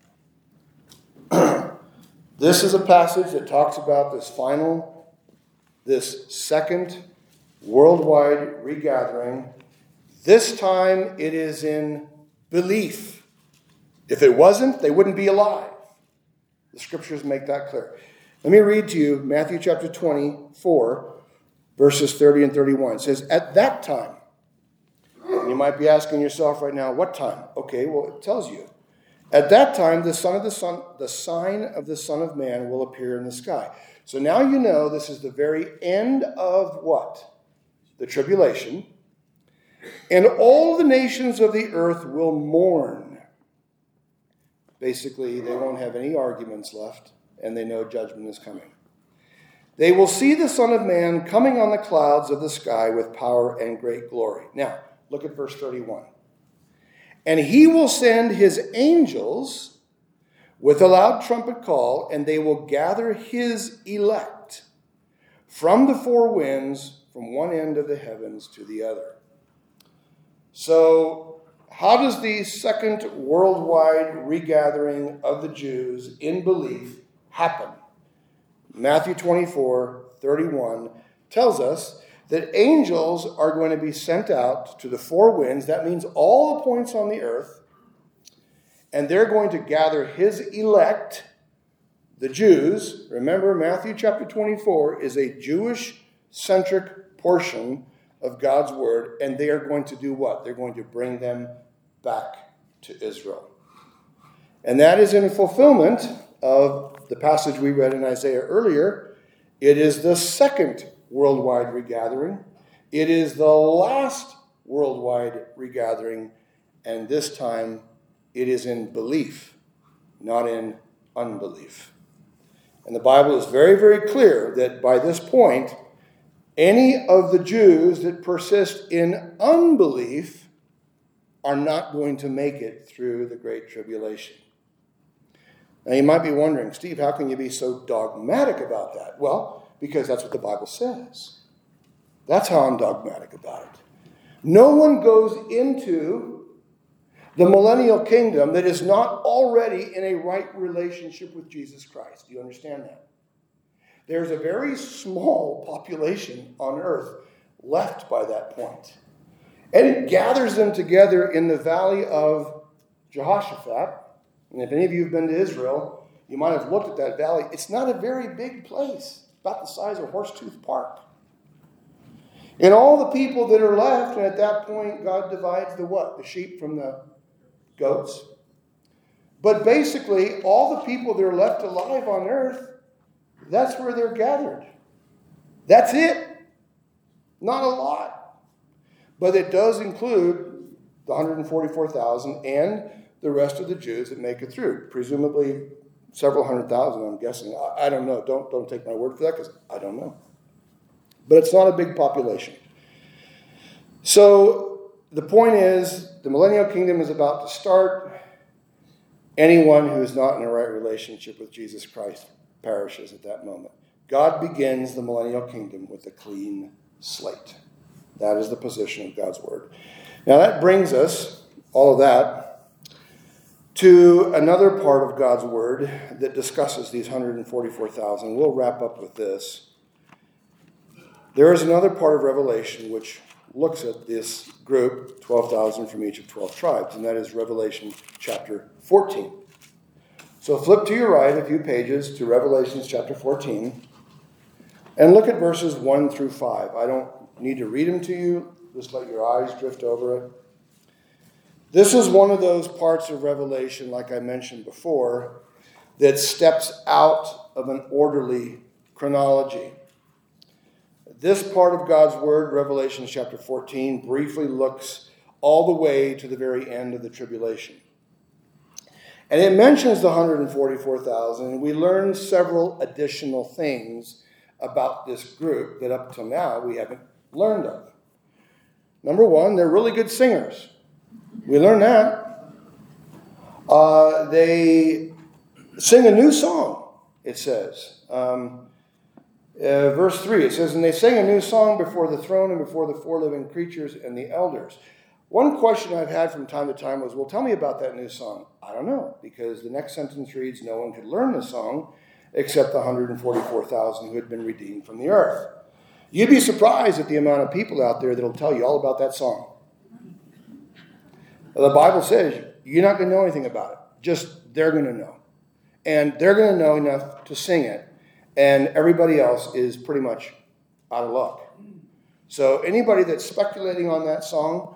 This is a passage that talks about this second worldwide regathering. This time it is in belief. If it wasn't, they wouldn't be alive. The scriptures make that clear. Let me read to you Matthew chapter 24, verses 30 and 31. It says, at that time, and you might be asking yourself right now, what time? Okay, well, it tells you. At that time, the sign of the Son of Man will appear in the sky. So now you know this is the very end of what? The tribulation. And all the nations of the earth will mourn. Basically, they won't have any arguments left, and they know judgment is coming. They will see the Son of Man coming on the clouds of the sky with power and great glory. Now, look at verse 31. And he will send his angels with a loud trumpet call, and they will gather his elect from the four winds, from one end of the heavens to the other. So, how does the second worldwide regathering of the Jews in belief happen? Matthew 24, 31 tells us that angels are going to be sent out to the four winds. That means all the points on the earth. And they're going to gather his elect, the Jews. Remember, Matthew chapter 24 is a Jewish-centric portion of God's word, and they are going to do what? They're going to bring them back to Israel. And that is in fulfillment of the passage we read in Isaiah earlier. It is the second worldwide regathering. It is the last worldwide regathering, and this time it is in belief, not in unbelief. And the Bible is very, very clear that by this point, any of the Jews that persist in unbelief are not going to make it through the Great Tribulation. Now you might be wondering, Steve, how can you be so dogmatic about that? Well, because that's what the Bible says. That's how I'm dogmatic about it. No one goes into the millennial kingdom that is not already in a right relationship with Jesus Christ. Do you understand that? There's a very small population on earth left by that point. And it gathers them together in the valley of Jehoshaphat. And if any of you have been to Israel, you might have looked at that valley. It's not a very big place, about the size of Horsetooth Park. And all the people that are left, and at that point, God divides the what? The sheep from the goats. But basically, all the people that are left alive on earth, that's where they're gathered. That's it. Not a lot. But it does include the 144,000 and the rest of the Jews that make it through. Presumably several 100,000, I'm guessing. I don't know. Don't take my word for that, because I don't know. But it's not a big population. So the point is, the millennial kingdom is about to start. Anyone who is not in a right relationship with Jesus Christ perishes at that moment. God begins the millennial kingdom with a clean slate. That is the position of God's word. Now that brings us, all of that, to another part of God's word that discusses these 144,000. We'll wrap up with this. There is another part of Revelation which looks at this group, 12,000 from each of 12 tribes, and that is Revelation chapter 14. So flip to your right a few pages to Revelation chapter 14 and look at verses 1 through 5. I don't need to read them to you. Just let your eyes drift over it. This is one of those parts of Revelation, like I mentioned before, that steps out of an orderly chronology. This part of God's word, Revelation chapter 14, briefly looks all the way to the very end of the tribulation. And it mentions the 144,000, and we learn several additional things about this group that up till now we haven't learned of. Number one, they're really good singers. We learn that. They sing a new song, it says. Verse 3, it says, "And they sang a new song before the throne and before the four living creatures and the elders." One question I've had from time to time was, well, tell me about that new song. I don't know, because the next sentence reads, no one could learn the song except the 144,000 who had been redeemed from the earth. You'd be surprised at the amount of people out there that will tell you all about that song. The Bible says you're not going to know anything about it. Just they're going to know. And they're going to know enough to sing it. And everybody else is pretty much out of luck. So anybody that's speculating on that song,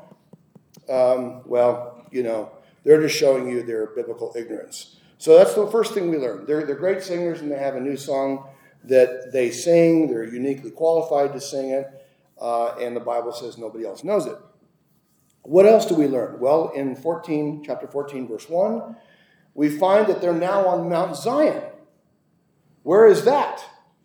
they're just showing you their biblical ignorance. So that's the first thing we learn. They're great singers, and they have a new song that they sing. They're uniquely qualified to sing it, and the Bible says nobody else knows it. What else do we learn? Well, in chapter 14, verse 1, we find that they're now on Mount Zion. Where is that?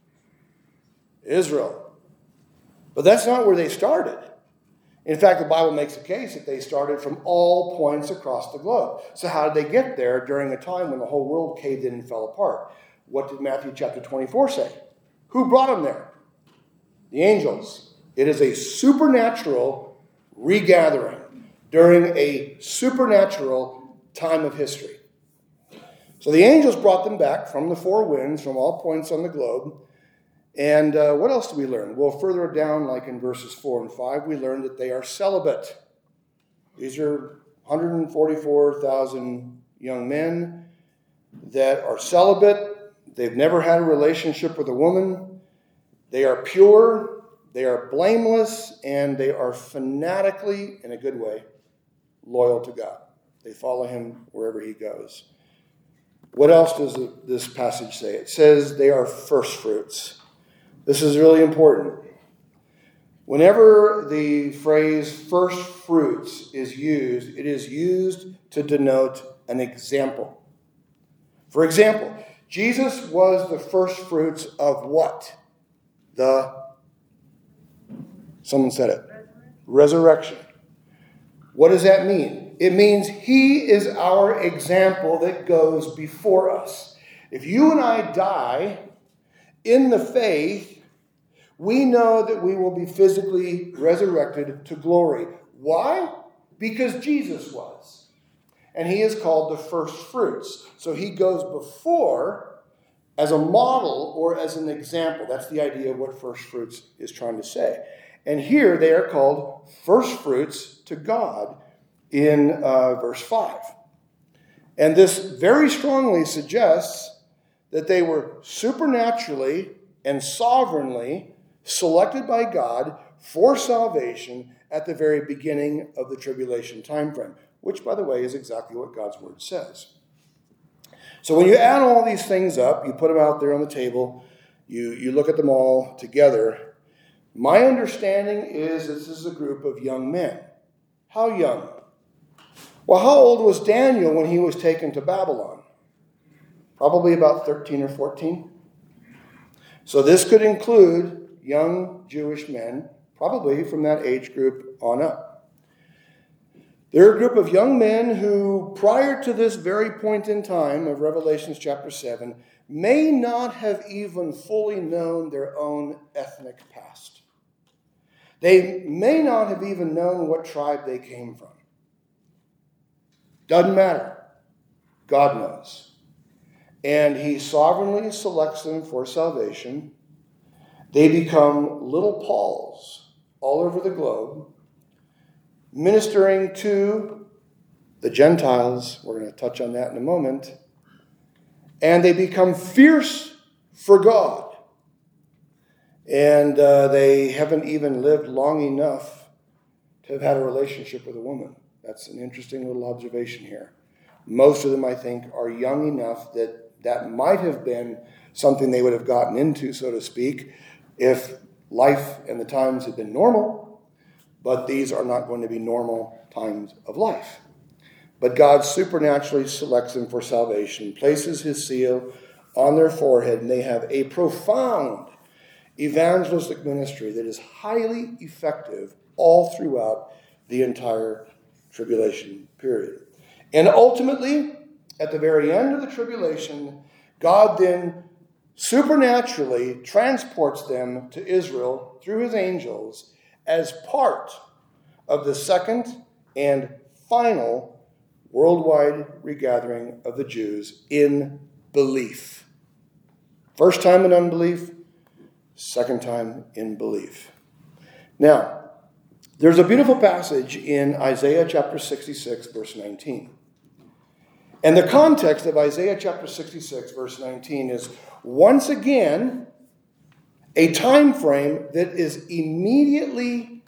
Israel. But that's not where they started. In fact, the Bible makes a case that they started from all points across the globe. So how did they get there during a time when the whole world caved in and fell apart? What did Matthew chapter 24 say? Who brought them there? The angels. It is a supernatural regathering during a supernatural time of history. So the angels brought them back from the four winds, from all points on the globe. And what else do we learn? Well, further down, like in verses 4 and 5, we learn that they are celibate. These are 144,000 young men that are celibate. They've never had a relationship with a woman. They are pure, they are blameless, and they are fanatically, in a good way, loyal to God. They follow him wherever he goes. What else does this passage say? It says they are first fruits. This is really important. Whenever the phrase first fruits is used, it is used to denote an example. For example, Jesus was the first fruits of what? Someone said it. Resurrection. What does that mean? It means he is our example that goes before us. If you and I die in the faith, we know that we will be physically resurrected to glory. Why? Because Jesus was. And he is called the first fruits. So he goes before as a model or as an example. That's the idea of what first fruits is trying to say. And here they are called first fruits to God in verse 5. And this very strongly suggests that they were supernaturally and sovereignly selected by God for salvation at the very beginning of the tribulation time frame, which, by the way, is exactly what God's word says. So when you add all these things up, you put them out there on the table, you look at them all together, my understanding is this is a group of young men. How young? Well, how old was Daniel when he was taken to Babylon? Probably about 13 or 14. So this could include young Jewish men, probably from that age group on up. They're a group of young men who, prior to this very point in time of Revelation chapter 7, may not have even fully known their own ethnic past. They may not have even known what tribe they came from. Doesn't matter. God knows. And he sovereignly selects them for salvation. They become little Pauls all over the globe, ministering to the Gentiles. We're going to touch on that in a moment. And they become fierce for God. And they haven't even lived long enough to have had a relationship with a woman. That's an interesting little observation here. Most of them, I think, are young enough that might have been something they would have gotten into, so to speak, if life and the times had been normal, but these are not going to be normal times of life. But God supernaturally selects them for salvation, places his seal on their forehead, and they have a profound evangelistic ministry that is highly effective all throughout the entire tribulation period. And ultimately, at the very end of the tribulation, God then supernaturally transports them to Israel through his angels as part of the second and final worldwide regathering of the Jews in belief. First time in unbelief, second time in belief. Now, there's a beautiful passage in Isaiah chapter 66, verse 19. And the context of Isaiah chapter 66, verse 19 is once again a time frame that is immediately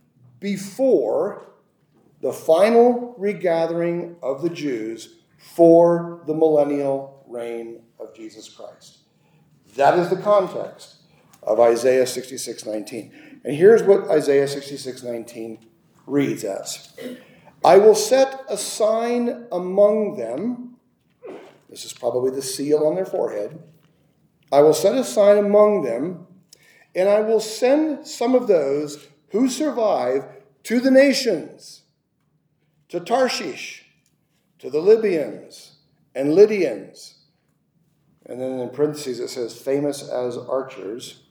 before the final regathering of the Jews for the millennial reign of Jesus Christ. That is the context of Isaiah 66:19. And here's what Isaiah 66:19 reads as. I will set a sign among them. This is probably the seal on their forehead. I will set a sign among them, and I will send some of those who survive to the nations, to Tarshish, to the Libyans and Lydians. And then in parentheses it says, famous as archers,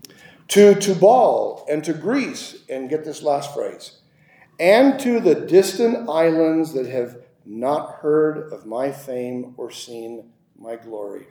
to Tubal and to Greece, and get this last phrase, and to the distant islands that have not heard of my fame or seen my glory.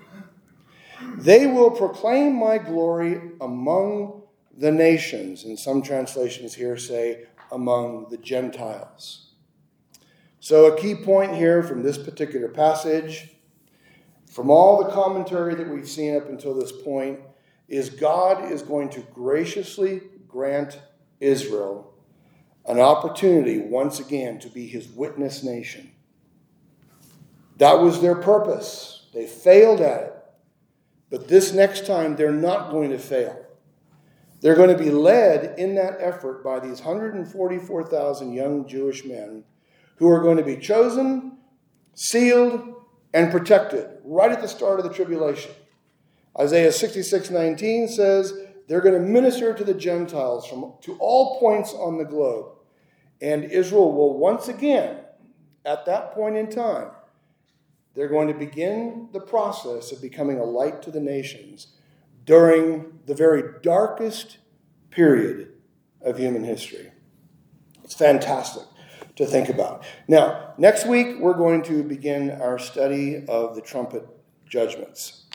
They will proclaim my glory among the nations. And some translations here say, among the Gentiles. So a key point here from this particular passage, from all the commentary that we've seen up until this point, is God is going to graciously grant Israel an opportunity once again to be his witness nation. That was their purpose. They failed at it. But this next time, they're not going to fail. They're going to be led in that effort by these 144,000 young Jewish men who are going to be chosen, sealed, and protected right at the start of the tribulation. Isaiah 66:19 says they're going to minister to the Gentiles to all points on the globe. And Israel will once again, at that point in time, they're going to begin the process of becoming a light to the nations during the very darkest period of human history. It's fantastic to think about. Now, next week, we're going to begin our study of the trumpet judgments.